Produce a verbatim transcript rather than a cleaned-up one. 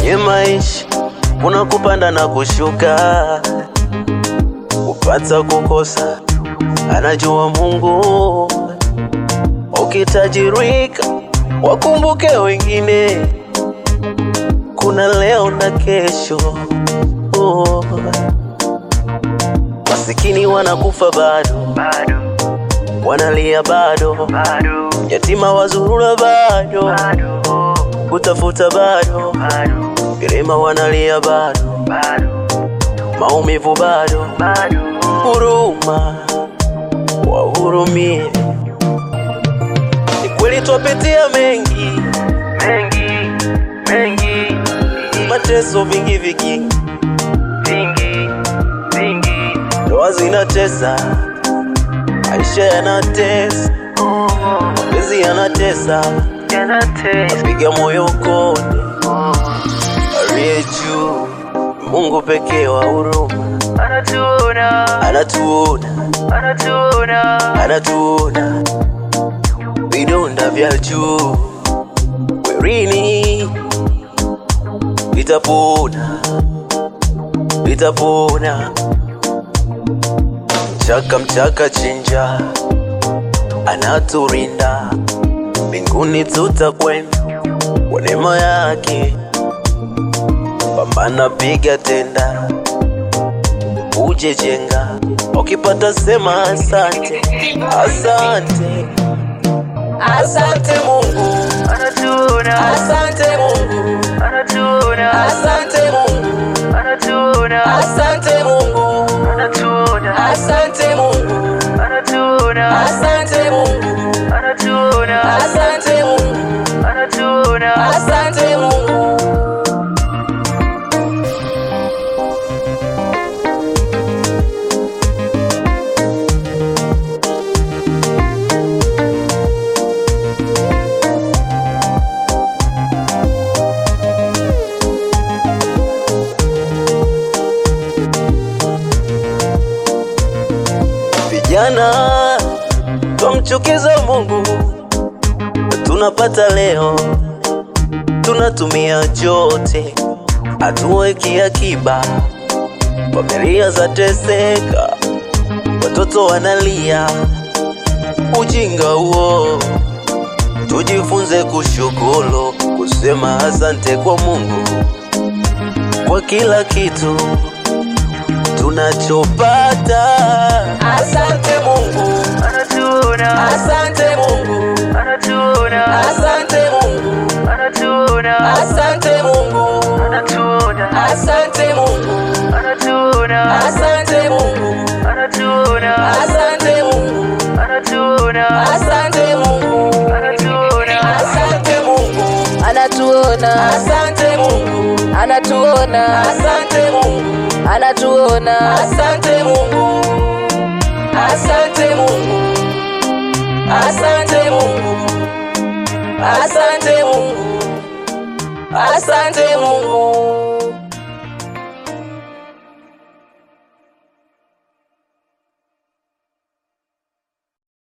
Kwenye maisha kuna kupanda na kushuka, kupata kukosa anajua Mungu. Ukitajirika wakumbuke wengine, kuna leo na kesho. Oh. Masikini wanakufa bado, bado. Wanalia bado, bado. Yatima wazurura bado, bado. Kutafuta bado, bado. Vilema wanalia bado, bado. Maumivu bado, bado. Huruma wahurumie. Ni kweli twapitia mengi, mengi, mengi. Mateso vingi vingi, vingi, vingi. Ndoa zinatesa, maisha yanatesa, mapenzi yanatesa, napiga moyo konde. Aliye juu Mungu pekee wa huruma, anatuona, anatuona, anatuona, anatuona. Vidonda vya juu werini vitapona, vitapona. Mchaka mchaka chinja anaturinda, mbinguni tutakwenda kwa neema yake. Pambana, piga tenda, uje jenga. Ukipata sema asante, asante, asante Mungu, anatuona. Asante Mungu, anatuona. Asante Mungu, anatuona. Asante Mungu, anatuona. Asante Mungu, anatuona. Asante Mungu, anatuona. Asante Mungu, anatuona. Asante Mungu. Vijana twamchukiza Mungu, tunapata leo, tunatumia jote, hatuweki akiba. Familia zateseka, watoto wanalia. Ujinga huo, tujifunze kushukuru, kusema asante kwa Mungu kwa kila kitu tunachopata. Asante Mungu, anatuona. Asante Mungu, anatuona. Asante Mungu, anatuona. Asante Mungu, anatuona. Asante Mungu, anatuona. Asante Mungu, anatuona. Asante Mungu, anatuona. Asante Mungu, anatuona. Asante Mungu, anatuona. Asante Mungu, anatuona. Asante Mungu, anatuona. Asante Mungu, asante Mungu, asante Mungu, asante Mungu, asante Mungu.